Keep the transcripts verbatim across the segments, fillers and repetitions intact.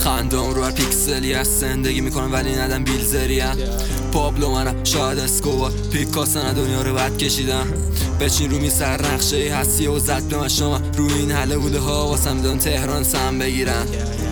خندام رو هر پیکسلی از زندگی میکنم ولی ندم بیلزریم پابلو منم شاید اسکوبار پیکاسه دنیا رو بد کشیدم بچین رو می سر نقشه ای هستی و زد به من شما روی این حله بوده ها واسم دادم تهران سم بگیرم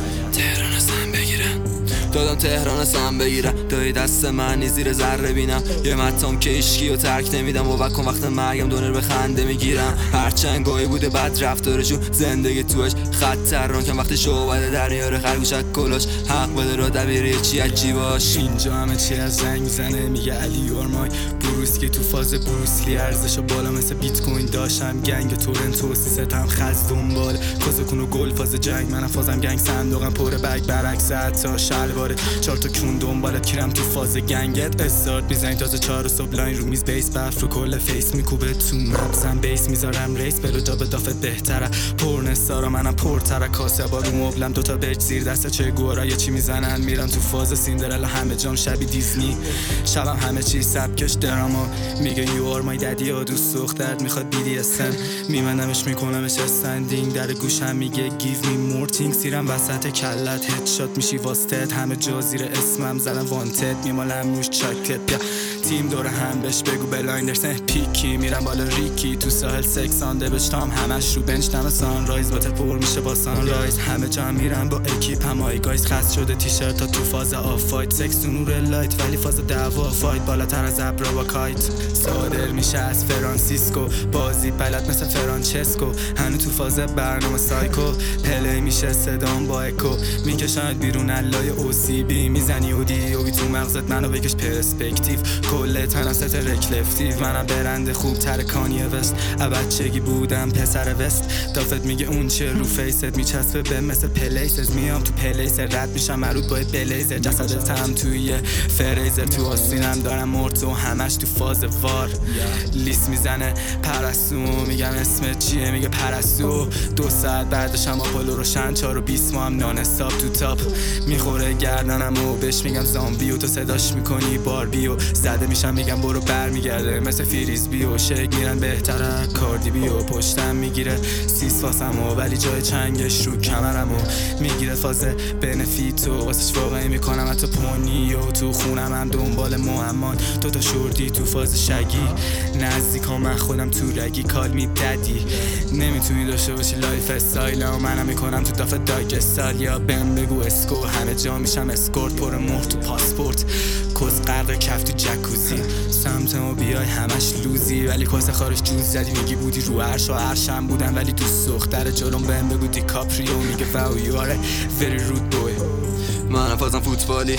تهران سم بگیرم دادم تهران سم بگیرم دایی دست من زیر ذره بینم یه متام که اشکی و ترک نمیدم و وکن وقت مرگم دونر به خنده میگیرم هرچند گاهی بوده بد رفتارشون زندگی توش خطر ران کم وقتی شعبده در میاره خرگوشک کلاش حق بده را دبیره چی عجیباش اینجا همه چی از زنگ میزنه میگه علی اورمای بروس که تو فاز بروسلی ارزشو بالا مثل بیت کوین داشتم گنگ تورنتو سیستم خز دنبال کازکون و گل فاز جنگ منم فازم گنگ صندوقم پر بگ برعکس تا شلواره چهار تا کون دنبالت کیرم تو فاز گنگت استارت میزنی تازه چهار صبح لاین رو میز بیس برف رو کل فیس میکوبه تو مبزم بیس میذارم ریس بلو جا به دافت بهتره پرنسارا منم پرتره کاسه با رو مبلم دوتا برج زیر دست چه گورا یه چی میزنن میرم تو فاز سیندرلا همه جام شبی دیزنی شبم همه چی سبکش دراما میگه یو آر مای ددی ها دوست دخترت میخواد بی دی اس ام میمنمش میکنمش استندینگ در گوشم میگه گیو می مور تینگ سیرم وسط کلت هدشات میشی واستد همه جا زیر اسمم زدم وانتد میمالم روش چاکلت بیا تیم دور هم بهش بگو بلایندرز پیکی میرم بالا ریکی تو ساحل سکس آنده بشتام همش رو بنچ دم سانرایز باتت پر میشه با سانرایز همه جا میرم با اکیپ هم آی گایز خست شده تیشرت تا تو فاز آف فایت سکس تو نور لایت ولی فاز دعوا فایت بالاتر از ابرا با کایت صادر میشه از فرانسیسکو بازی بلد مثل فرانچسکو هنو تو فاز برنامه سایکو پلی میشه صدام با اکو میکشند بیرون علای او سی بی میزنی و دی و بی تو مغزت منو بکش پرسپکتیو کل تنم ست رکلفتیو منم برنده خوب تر کانیه وست بچگی بودم پسر وست دافت میگه اون چه رو فیست میچسبه به مثل پلیسز میام تو پلیس رد میشم مرود با بلیزر جسدتم توی فریزر تو آستینم دارم مرتو همش تو فاز وار لیست میزنه پرستو میگم اسمت چیه میگه پرستو دو ساعت بعدشم آپولو روشن چار و بیست ما هم نان استاپ تو تاپ میخوره گردنم و بهش میگم زامبی و تو صداش میکنی باربی و زده میشم میگم برو بر میگرده مثل فریز بی و شک میرن بهتره کاردی بی و پشتم میگیره سیس فاسم و ولی جای چنگش رو کمرم و میگیره فاز بنفیت و واسش واقعی میکنم حتی پونی و تو خونم هم دنبال معمان تو تا شوردی تو فاز شگی نزدیک ها من خودم تو رگی کال میددی نمیتونی داشته باشی لایف استایل و منم میکنم تو دافت داگ استایل یا بهم بگو اسکو همه جا میشم اسکورت پر مهر تو پاسپورت کس غرق کف تو جکوزی سمتمو بیای همش لوزی ولی کس خارش جوز زدی میگی بودی رو عرش و عرشم بودم ولی دوست دختر جلوم بهم بگو دیکاپریو میگه واو یو آر وری رود بوی منم فازم فوتبالی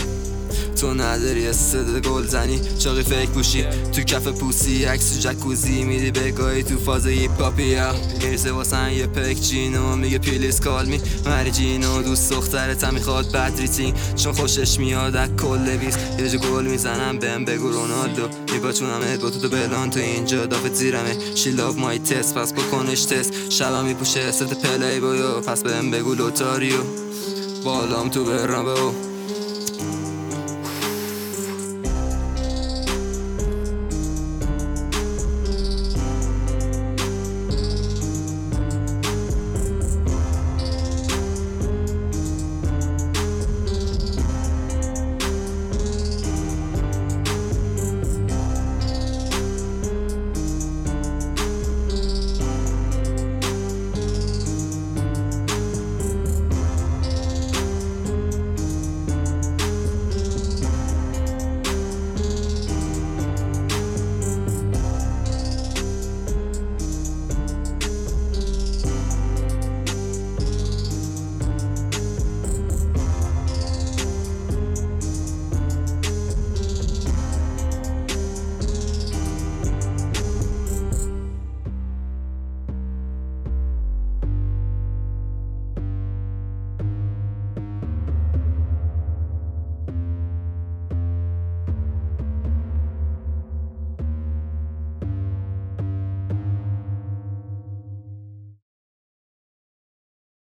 تو نداری استعداد گل زنی چاقی فیک پوشی تو کف پوسی عکس تو جکوزی میری بگاهی تو فاز هیپ هاپیا میرسه واسن یه پک جینو میگه پلیز کال می مری جینو دوست دخترت هم میخواد بد ریتینگ چون خوشش میاد از کل بیس یه جو گل میزنم بهم بگو رونالدو میپاچونمت با تو تو بلان تو اینجا دافت زیرمه شی لاف مای تست پس بکنش تست شبم میپوشه ست پلی بایو پس بهم بگو لوتاریو بالام تو برنابه